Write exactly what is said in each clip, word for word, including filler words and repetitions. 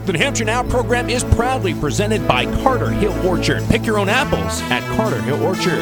The New Hampshire Now program is proudly presented by Carter Hill Orchard. Pick your own apples at Carter Hill Orchard.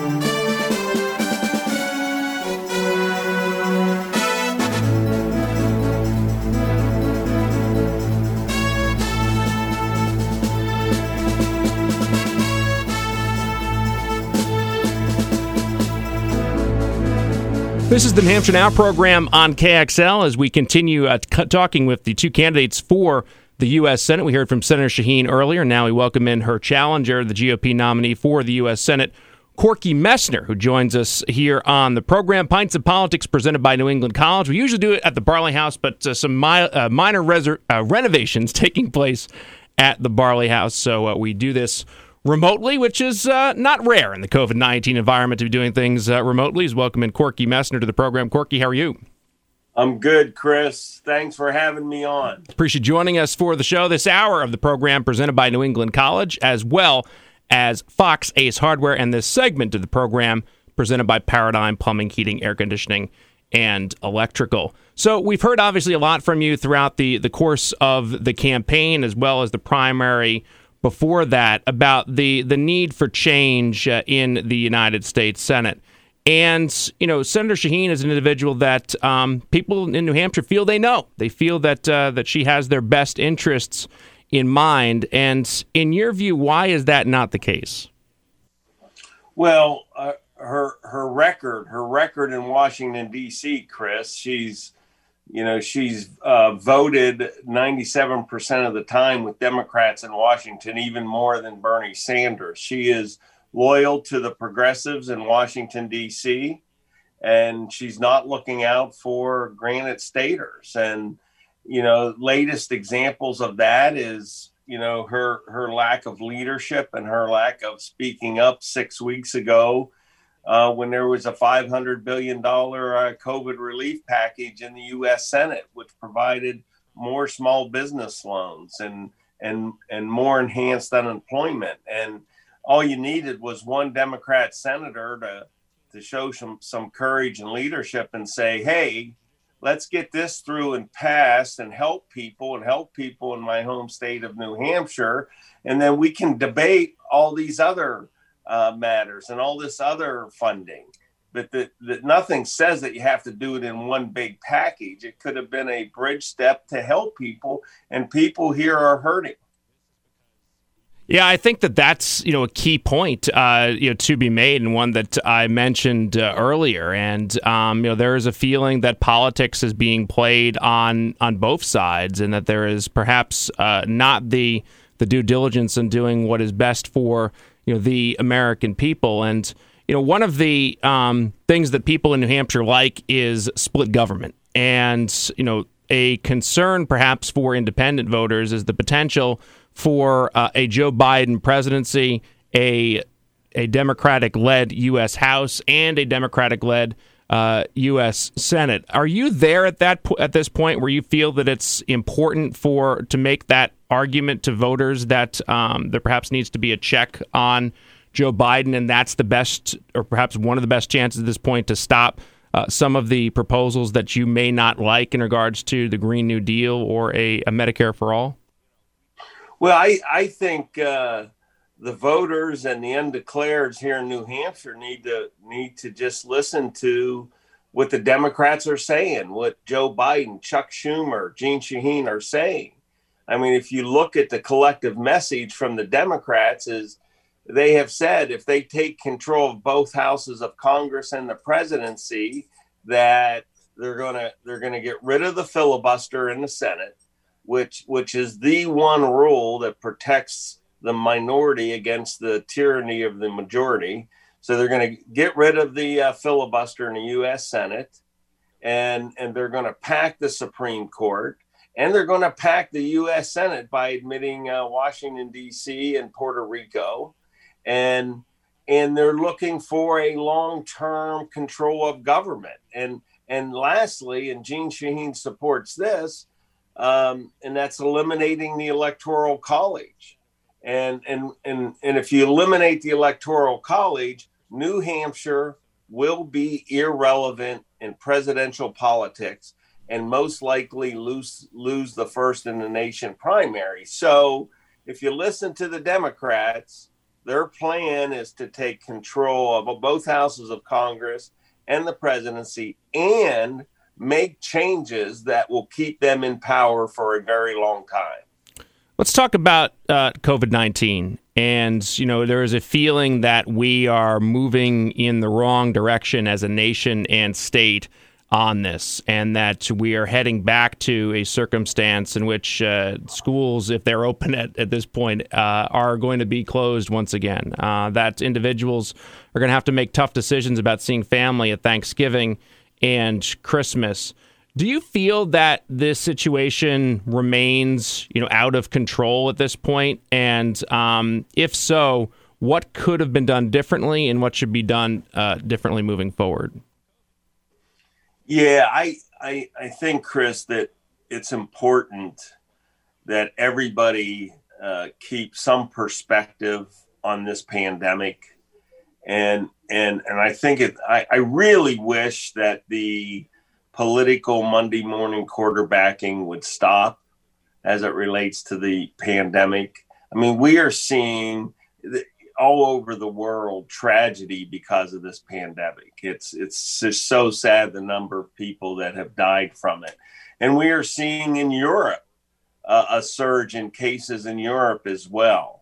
This is the New Hampshire Now program on K X L as we continue uh, c- talking with the two candidates for the U S. Senate. We heard from Senator Shaheen earlier. Now we welcome in her challenger, the G O P nominee for the U S. Senate, Corky Messner, who joins us here on the program. Pints of Politics presented by New England College. We usually do it at the Barley House, but uh, some mi- uh, minor res- uh, renovations taking place at the Barley House. So uh, we do this remotely, which is uh, not rare in the covid nineteen environment to be doing things uh, remotely. Is welcome in Corky Messner to the program. Corky, how are you? I'm good, Chris. Thanks for having me on. Appreciate joining us for the show. This hour of the program presented by New England College, as well as Fox Ace Hardware, and this segment of the program presented by Paradigm Plumbing, Heating, Air Conditioning, and Electrical. So we've heard obviously a lot from you throughout the, the course of the campaign, as well as the primary before that, about the, the need for change uh, in the United States Senate. And, you know, Senator Shaheen is an individual that um, people in New Hampshire feel they know. They feel that uh, that she has their best interests in mind. And in your view, why is that not the case? Well, uh, her her record, her record in Washington, D C, Chris, she's, you know, she's uh, voted ninety-seven percent of the time with Democrats in Washington, even more than Bernie Sanders. She is loyal to the progressives in Washington, D C, and she's not looking out for Granite Staters. And, you know, latest examples of that is, you know, her her lack of leadership and her lack of speaking up six weeks ago uh, when there was a five hundred billion dollars uh, COVID relief package in the U S. Senate, which provided more small business loans and and and more enhanced unemployment. And all you needed was one Democrat senator to to show some, some courage and leadership and say, hey, let's get this through and pass and help people and help people in my home state of New Hampshire. And then we can debate all these other uh, matters and all this other funding. But that nothing says that you have to do it in one big package. It could have been a bridge step to help people, and people here are hurting. Yeah, I think that that's, you know, a key point, uh, you know, to be made, and one that I mentioned uh, earlier. And, um, you know, there is a feeling that politics is being played on on both sides, and that there is perhaps uh, not the the due diligence in doing what is best for, you know, the American people. And, you know, one of the um, things that people in New Hampshire like is split government. And, you know, a concern perhaps for independent voters is the potential for uh, a Joe Biden presidency, a a Democratic-led U S. House, and a Democratic-led uh, U S. Senate. Are you there at that po- at this point where you feel that it's important for to make that argument to voters that um, there perhaps needs to be a check on Joe Biden, and that's the best, or perhaps one of the best chances at this point to stop uh, some of the proposals that you may not like in regards to the Green New Deal or a, a Medicare for all? Well, I, I think uh, the voters and the undeclareds here in New Hampshire need to need to just listen to what the Democrats are saying, what Joe Biden, Chuck Schumer, Jeanne Shaheen are saying. I mean, if you look at the collective message from the Democrats, is they have said if they take control of both houses of Congress and the presidency, that they're gonna they're gonna get rid of the filibuster in the Senate, which which is the one rule that protects the minority against the tyranny of the majority. So they're going to get rid of the uh, filibuster in the U S. Senate, and, and they're going to pack the Supreme Court, and they're going to pack the U S. Senate by admitting uh, Washington, D C and Puerto Rico. And, and they're looking for a long-term control of government. And, and lastly, and Jeanne Shaheen supports this, Um, and that's eliminating the Electoral College. And, and, and, and if you eliminate the Electoral College, New Hampshire will be irrelevant in presidential politics and most likely lose lose the first in the nation primary. So if you listen to the Democrats, their plan is to take control of both houses of Congress and the presidency and make changes that will keep them in power for a very long time. Let's talk about uh, COVID nineteen. And, you know, there is a feeling that we are moving in the wrong direction as a nation and state on this, and that we are heading back to a circumstance in which uh, schools, if they're open at, at this point, uh, are going to be closed once again. Uh, that individuals are going to have to make tough decisions about seeing family at Thanksgiving and Christmas. Do you feel that this situation remains, you know, out of control at this point? And um, if so, what could have been done differently, and what should be done uh, differently moving forward? Yeah, I, I I think, Chris, that it's important that everybody uh, keep some perspective on this pandemic, and and and I think it. I, I really wish that the political Monday morning quarterbacking would stop as it relates to the pandemic. I mean, we are seeing all over the world tragedy because of this pandemic. It's it's just so sad, the number of people that have died from it. And we are seeing in Europe uh, a surge in cases in Europe as well,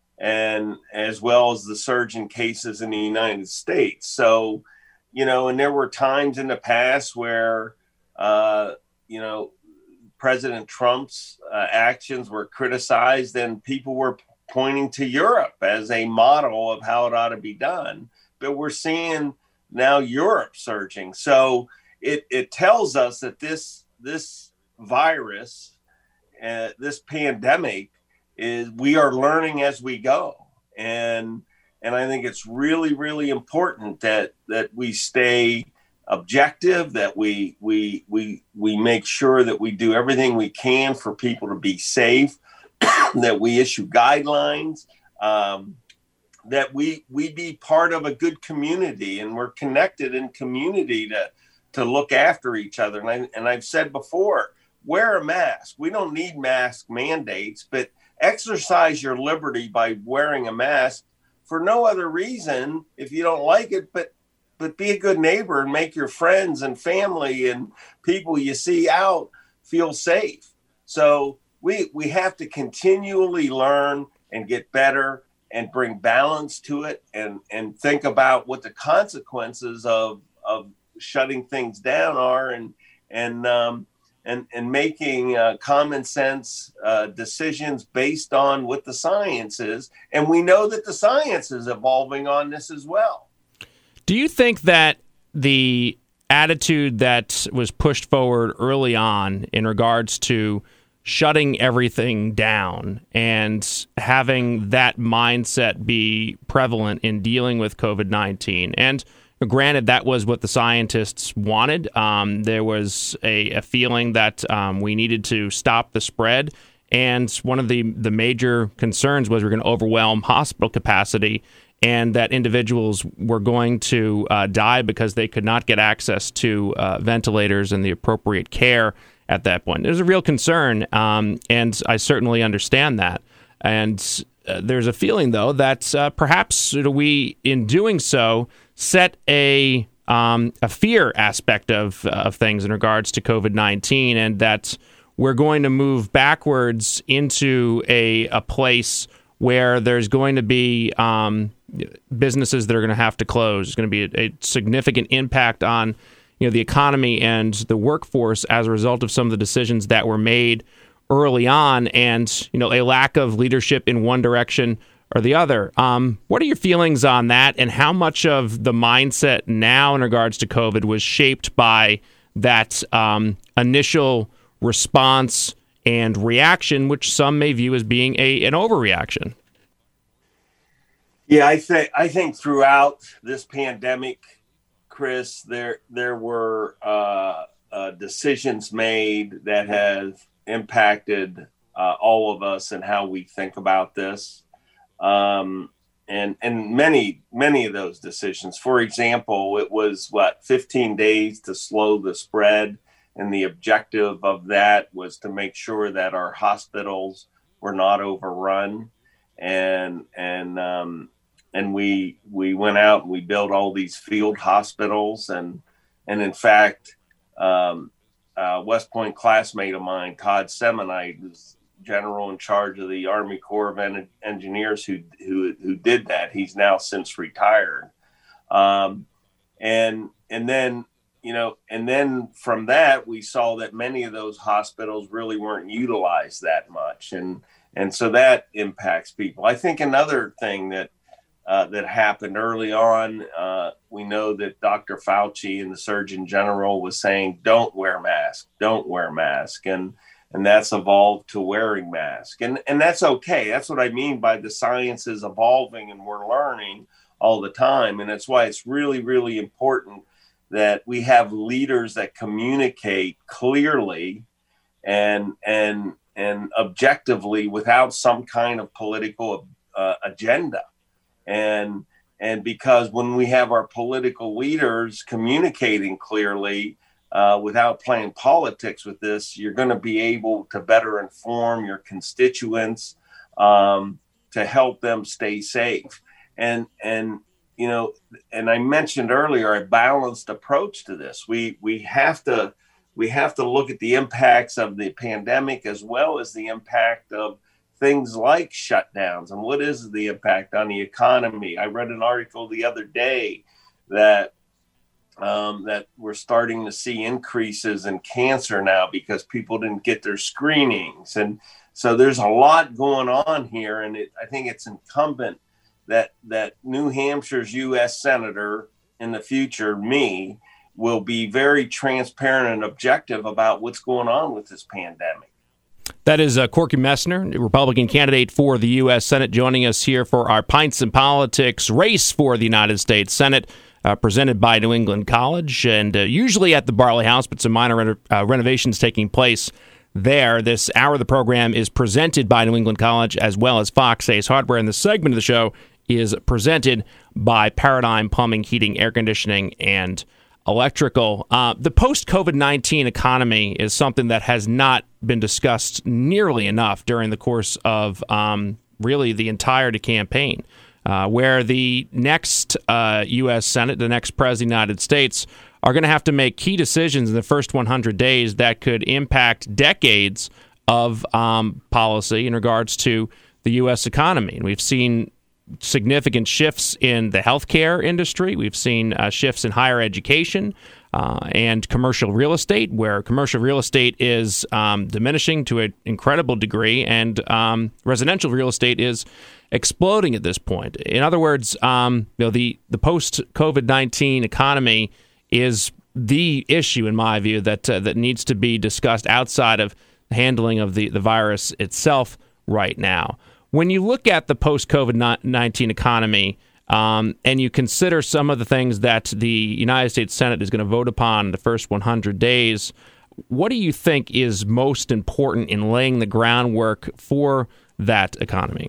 and as well as the surge in cases in the United States. So, you know, and there were times in the past where, uh, you know, President Trump's uh, actions were criticized and people were pointing to Europe as a model of how it ought to be done. But we're seeing now Europe surging. So it, it tells us that this, this virus, uh, this pandemic, is we are learning as we go. And And I think it's really, really important that that we stay objective, that we we we we make sure that we do everything we can for people to be safe, that we issue guidelines, um, that we we be part of a good community, and we're connected in community to to look after each other. And, I, and I've said before, wear a mask. We don't need mask mandates, but exercise your liberty by wearing a mask for no other reason if you don't like it, but but be a good neighbor and make your friends and family and people you see out feel safe. So we we have to continually learn and get better and bring balance to it, and and think about what the consequences of of shutting things down are, and and um, and and making uh, common sense uh, decisions based on what the science is. And we know that the science is evolving on this as well. Do you think that the attitude that was pushed forward early on in regards to shutting everything down and having that mindset be prevalent in dealing with COVID nineteen, and granted, that was what the scientists wanted. Um, there was a, a feeling that um, we needed to stop the spread. And one of the, the major concerns was we're going to overwhelm hospital capacity, and that individuals were going to uh, die because they could not get access to uh, ventilators and the appropriate care at that point. There's a real concern, um, and I certainly understand that. And uh, there's a feeling, though, that uh, perhaps we, in doing so, set a um, a fear aspect of uh, of things in regards to COVID nineteen, and that we're going to move backwards into a a place where there's going to be um, businesses that are going to have to close. There's going to be a, a significant impact on, you know, the economy and the workforce as a result of some of the decisions that were made early on, and, you know, a lack of leadership in one direction or the other. Um, what are your feelings on that, and how much of the mindset now in regards to COVID was shaped by that um, initial response and reaction, which some may view as being a an overreaction? Yeah, I think I think throughout this pandemic, Chris, there there were uh, uh, decisions made that have impacted uh, all of us and how we think about this. Um, and, and many, many of those decisions, for example, it was what, fifteen days to slow the spread. and the objective of that was to make sure that our hospitals were not overrun, and and um, and we we went out and we built all these field hospitals, and and in fact, um, uh, West Point classmate of mine, Todd Semonite, is general in charge of the Army Corps of En- Engineers who who who did that. He's now since retired, um, and and then. You know, and then from that, we saw that many of those hospitals really weren't utilized that much. And and so that impacts people. I think another thing that uh, that happened early on, uh, we know that Doctor Fauci and the Surgeon General was saying, don't wear masks, don't wear masks. And and that's evolved to wearing masks. And, and that's okay. That's what I mean by the science is evolving and we're learning all the time. And that's why it's really, really important that we have leaders that communicate clearly and and and objectively without some kind of political uh, agenda. And and because when we have our political leaders communicating clearly uh, without playing politics with this, you're going to be able to better inform your constituents um, to help them stay safe. And and you know, and I mentioned earlier a balanced approach to this. We we have to we have to look at the impacts of the pandemic as well as the impact of things like shutdowns and what is the impact on the economy. I read an article the other day that um, that we're starting to see increases in cancer now because people didn't get their screenings, and so there's a lot going on here. And it, I think it's incumbent that that New Hampshire's U S Senator in the future, me, will be very transparent and objective about what's going on with this pandemic. That is uh, Corky Messner, Republican candidate for the U S Senate, joining us here for our Pints and Politics race for the United States Senate, uh, presented by New England College, and uh, usually at the Barley House, but some minor reno- uh, renovations taking place there. This hour of the program is presented by New England College as well as Fox Ace Hardware, and the segment of the show is presented by Paradigm Plumbing, Heating, Air Conditioning, and Electrical. Uh, the post-COVID nineteen economy is something that has not been discussed nearly enough during the course of um, really the entirety campaign, uh, where the next uh, U S Senate, the next President of the United States, are going to have to make key decisions in the first one hundred days that could impact decades of um, policy in regards to the U S economy. And we've seen significant shifts in the healthcare industry. We've seen uh, shifts in higher education uh, and commercial real estate, where commercial real estate is um, diminishing to an incredible degree, and um, residential real estate is exploding at this point. In other words, um, you know, the the post-COVID nineteen economy is the issue, in my view, that uh, that needs to be discussed outside of the handling of the, the virus itself right now. When you look at the post-COVID nineteen economy um, and you consider some of the things that the United States Senate is going to vote upon in the first one hundred days, what do you think is most important in laying the groundwork for that economy?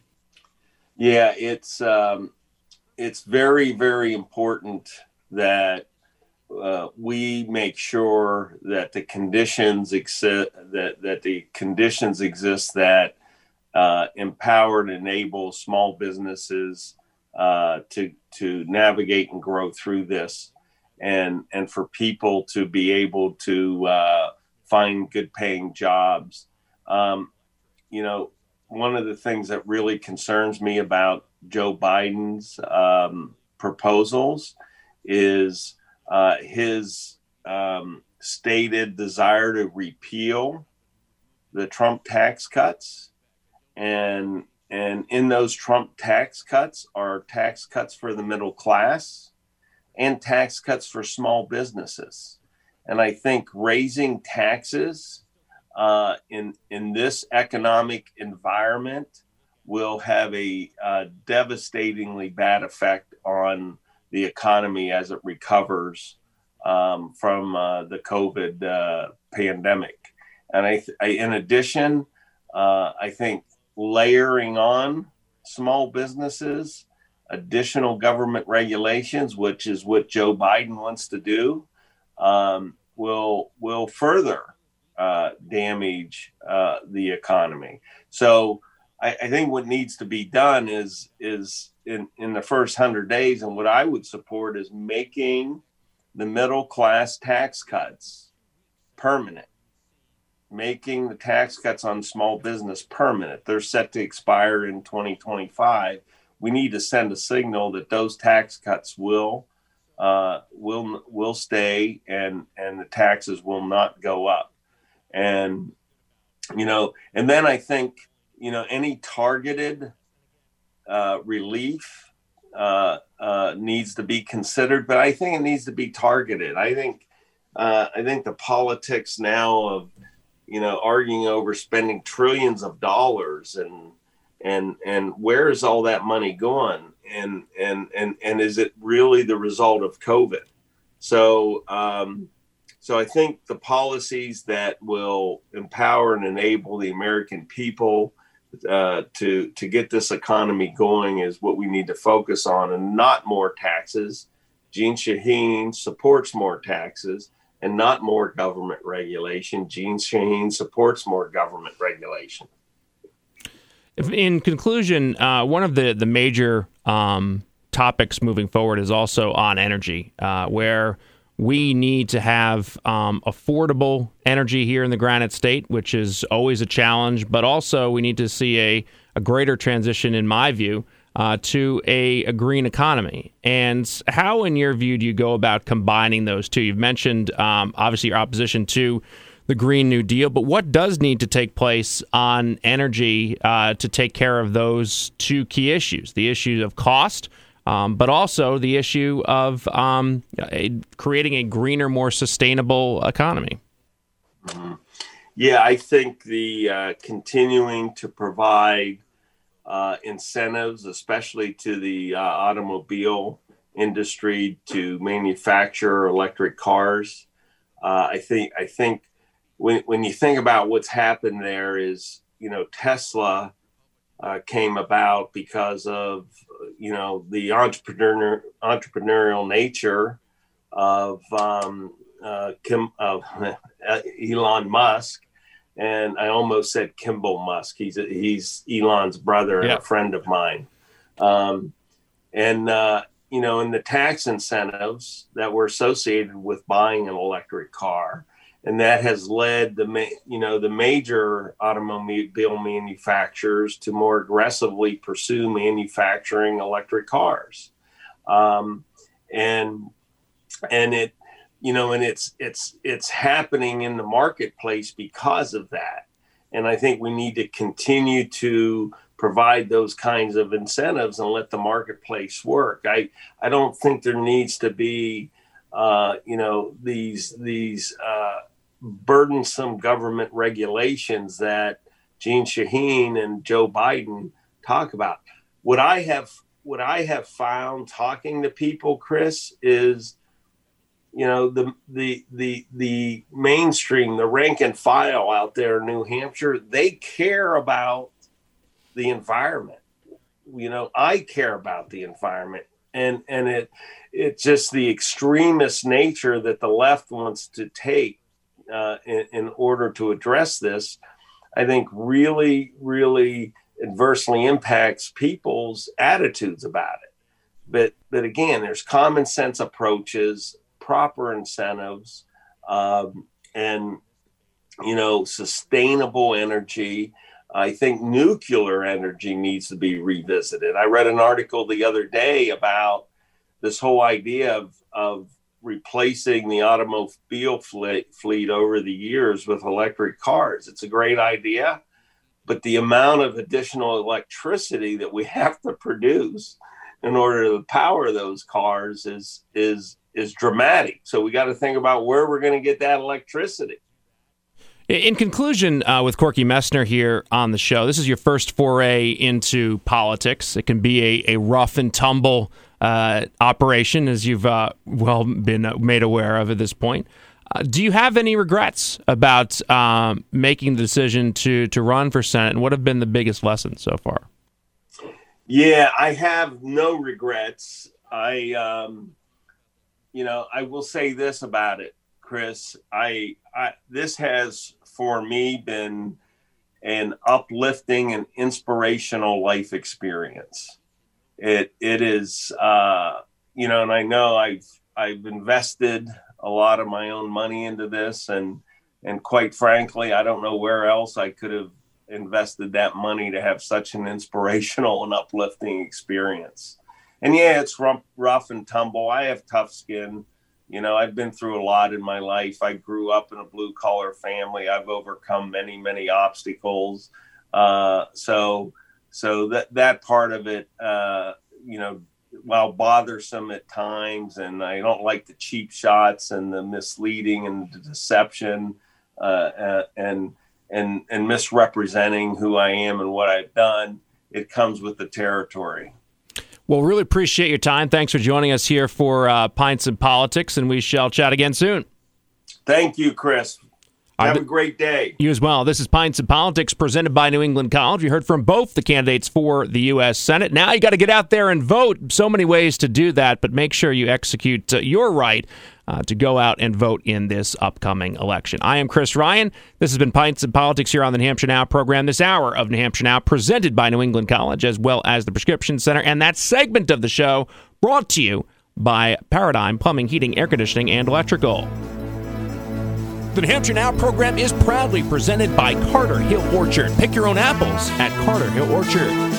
Yeah, it's um, it's very, very important that uh, we make sure that the conditions exist that that the conditions exist that Uh, empower and enable small businesses uh, to to navigate and grow through this, and and for people to be able to uh, find good paying jobs. Um, you know, one of the things that really concerns me about Joe Biden's um, proposals is uh, his um, stated desire to repeal the Trump tax cuts. And and in those Trump tax cuts are tax cuts for the middle class and tax cuts for small businesses. And I think raising taxes uh, in in this economic environment will have a uh, devastatingly bad effect on the economy as it recovers um, from uh, the COVID uh, pandemic. And I, th- I in addition, uh, I think layering on small businesses, additional government regulations, which is what Joe Biden wants to do, um, will will further uh, damage uh, the economy. So I, I think what needs to be done is is in, in the first hundred days, and what I would support is making the middle class tax cuts permanent, making the tax cuts on small business permanent. They're set to expire in twenty twenty-five. We need to send a signal that those tax cuts will uh, will will stay, and and the taxes will not go up. And you know, and then I think you know any targeted uh, relief uh, uh, needs to be considered, but I think it needs to be targeted. I think uh, I think the politics now of you know arguing over spending trillions of dollars and and and where is all that money going, and and and and is it really the result of COVID? So um, so I think the policies that will empower and enable the American people uh, to to get this economy going is what we need to focus on, and not more taxes. Jeanne Shaheen supports more taxes and not more government regulation. Jeanne Shaheen supports more government regulation. In conclusion, uh, one of the, the major um, topics moving forward is also on energy, uh, where we need to have um, affordable energy here in the Granite State, which is always a challenge, but also we need to see a, a greater transition, in my view, uh, to a, a green economy. And how, in your view, do you go about combining those two? You've mentioned, um, obviously, your opposition to the Green New Deal, but what does need to take place on energy uh, to take care of those two key issues, the issue of cost, um, but also the issue of um, a, creating a greener, more sustainable economy? Mm-hmm. Yeah, I think the uh, continuing to provide uh, incentives, especially to the uh, automobile industry to manufacture electric cars. Uh, I think I think when when you think about what's happened there is, you know, Tesla uh, came about because of, you know, the entrepreneur entrepreneurial nature of um, uh, Kim, of Elon Musk. And I almost said Kimball Musk. He's a, he's Elon's brother and yeah. a friend of mine. Um, and, uh, you know, and the tax incentives that were associated with buying an electric car. And that has led the, ma- you know, the major automobile manufacturers to more aggressively pursue manufacturing electric cars. Um, and, and it, you know, and it's, it's, it's happening in the marketplace because of that. And I think we need to continue to provide those kinds of incentives and let the marketplace work. I, I don't think there needs to be, uh, you know, these, these, uh, burdensome government regulations that Jeanne Shaheen and Joe Biden talk about. What I have, what I have found talking to people, Chris, is, you know, the the the the mainstream, the rank and file out there in New Hampshire, they care about the environment. You know, I care about the environment, and and it it's just the extremist nature that the left wants to take uh, in, in order to address this, I think really, really adversely impacts people's attitudes about it. But but again, there's common sense approaches, proper incentives, um, and, you know, sustainable energy. I think nuclear energy needs to be revisited. I read an article the other day about this whole idea of, of replacing the automobile fleet, fleet over the years with electric cars. It's a great idea, but the amount of additional electricity that we have to produce in order to power those cars is is is dramatic. So we got to think about where we're going to get that electricity. In conclusion, uh, with Corky Messner here on the show, this is your first foray into politics. It can be a, a rough and tumble uh, operation, as you've uh, well been made aware of at this point. Uh, do you have any regrets about um, making the decision to to run for Senate, and what have been the biggest lessons so far? Yeah, I have no regrets. I, um, you know, I will say this about it, Chris, I, I this has for me been an uplifting and inspirational life experience. It it is, uh, you know, and I know I've I've invested a lot of my own money into this, and and quite frankly, I don't know where else I could have invested that money to have such an inspirational and uplifting experience. And yeah, it's rough, rough and tumble. I have tough skin. You know, I've been through a lot in my life. I grew up in a blue collar family. I've overcome many, many obstacles. Uh, so, so that, that part of it, uh, you know, while bothersome at times, and I don't like the cheap shots and the misleading and the deception, uh, uh, and, and, and misrepresenting who I am and what I've done, it comes with the territory. Well, really appreciate your time. Thanks for joining us here for uh, Pints and Politics, and we shall chat again soon. Thank you, Chris. Have a great day. You as well. This is Pints and Politics presented by New England College. You heard from both the candidates for the U S Senate. Now you got to get out there and vote. So many ways to do that, but make sure you execute uh, your right uh, to go out and vote in this upcoming election. I am Chris Ryan. This has been Pints and Politics here on the New Hampshire Now program. This hour of New Hampshire Now presented by New England College, as well as the Prescription Center, and that segment of the show brought to you by Paradigm Plumbing, Heating, Air Conditioning, and Electrical. The New Hampshire Now program is proudly presented by Carter Hill Orchard. Pick your own apples at Carter Hill Orchard.